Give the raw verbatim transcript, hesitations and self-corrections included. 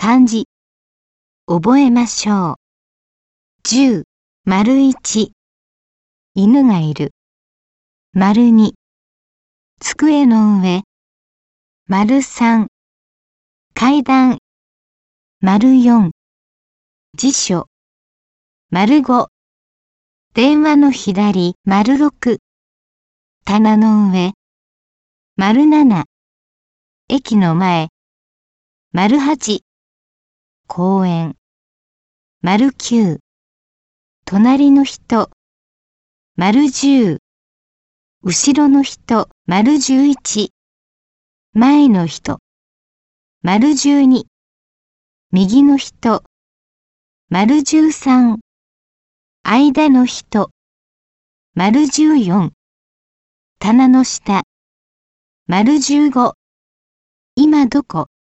漢字。覚えましょう。じゅう、丸いち。犬がいる。丸に。机の上。丸さん。階段。丸よん。辞書。丸ご。電話の左。丸ろく。棚の上。丸なな。駅の前。丸はち。公園。丸きゅう。隣の人。丸じゅう。後ろの人。丸じゅういち。前の人。丸じゅうに。右の人。丸じゅうさん。間の人。丸じゅうよん。棚の下。丸じゅうご。今どこ。